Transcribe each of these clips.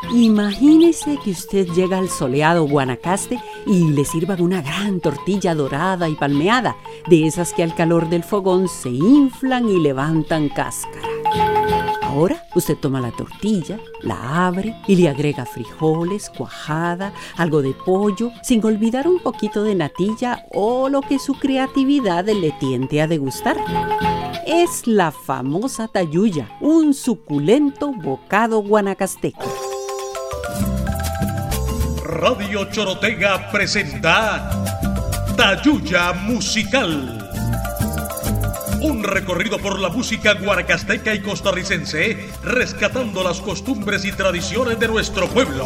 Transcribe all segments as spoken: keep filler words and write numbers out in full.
Imagínese que usted llega al soleado Guanacaste y le sirvan una gran tortilla dorada y palmeada, de esas que al calor del fogón se inflan y levantan cáscara. Ahora usted toma la tortilla, la abre y le agrega frijoles, cuajada, algo de pollo, sin olvidar un poquito de natilla o lo que su creatividad le tiente a degustar. Es la famosa tayuya, un suculento bocado guanacasteco. Radio Chorotega presenta Tayuya Musical. Un recorrido por la música guanacasteca y costarricense, rescatando las costumbres y tradiciones de nuestro pueblo.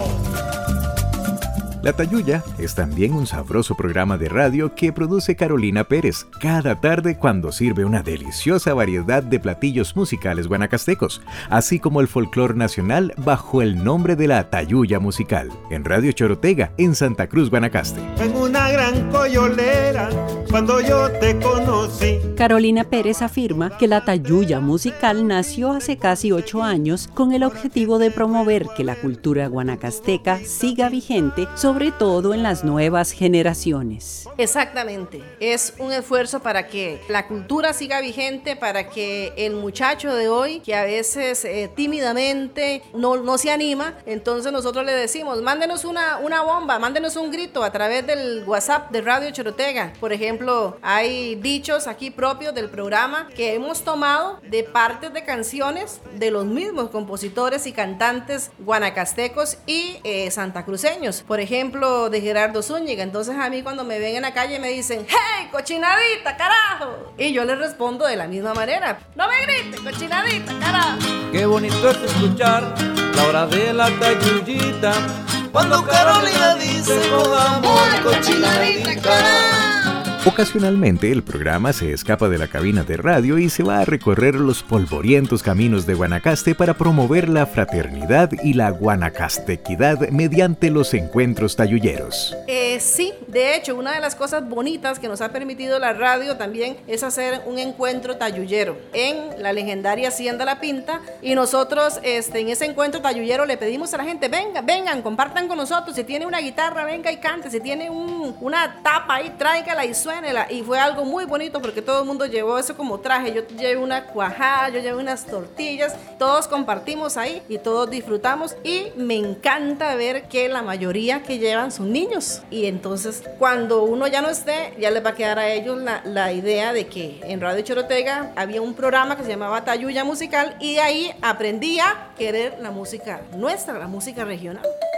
La Tayuya es también un sabroso programa de radio que produce Carolina Pérez cada tarde cuando sirve una deliciosa variedad de platillos musicales guanacastecos, así como el folclor nacional bajo el nombre de la Tayuya Musical, en Radio Chorotega, en Santa Cruz, Guanacaste. En una gran coyolera, cuando yo te conocí. Carolina Pérez afirma que la Tayuya Musical nació hace casi ocho años con el objetivo de promover que la cultura guanacasteca siga vigente, sobre todo en las nuevas generaciones. Exactamente, es un esfuerzo para que la cultura siga vigente, para que el muchacho de hoy, que a veces eh, tímidamente no, no se anima, entonces nosotros le decimos, mándenos una, una bomba, mándenos un grito a través del WhatsApp de Radio Chorotega. Por ejemplo, hay dichos aquí propios del programa que hemos tomado de partes de canciones de los mismos compositores y cantantes guanacastecos y eh, santacruceños. Por ejemplo, ejemplo de Gerardo Zúñiga. Entonces a mí cuando me ven en la calle me dicen, ¡hey, cochinadita, carajo! Y yo les respondo de la misma manera, ¡no me grites, cochinadita, carajo! Qué bonito es escuchar la hora de la tayuyita, cuando Carolina dice con amor, cochinadita, carajo. Ocasionalmente el programa se escapa de la cabina de radio y se va a recorrer los polvorientos caminos de Guanacaste para promover la fraternidad y la guanacastequidad mediante los encuentros tayuyeros. Eh, sí, de hecho, una de las cosas bonitas que nos ha permitido la radio también es hacer un encuentro tayuyero en la legendaria Hacienda La Pinta, y nosotros este, en ese encuentro tayuyero le pedimos a la gente, venga, vengan, compartan con nosotros, si tiene una guitarra, venga y cante, si tiene un, una tapa ahí, tráigala y suene. Y fue algo muy bonito porque todo el mundo llevó eso como traje. Yo llevé una cuajada, yo llevé unas tortillas, todos compartimos ahí y todos disfrutamos, y me encanta ver que la mayoría que llevan son niños, y entonces cuando uno ya no esté, ya les va a quedar a ellos la, la idea de que en Radio Chorotega había un programa que se llamaba Tayuya Musical, y de ahí aprendí a querer la música nuestra, la música regional.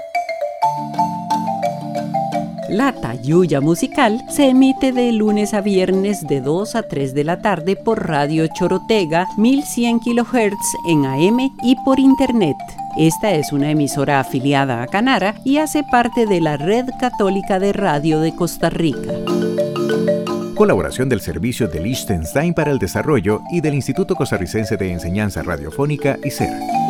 La Tayuya Musical se emite de lunes a viernes de dos a tres de la tarde por Radio Chorotega mil cien kilohertz en A M y por internet. Esta es una emisora afiliada a Canara y hace parte de la Red Católica de Radio de Costa Rica. Colaboración del Servicio de Liechtenstein para el Desarrollo y del Instituto Costarricense de Enseñanza Radiofónica, I C E R.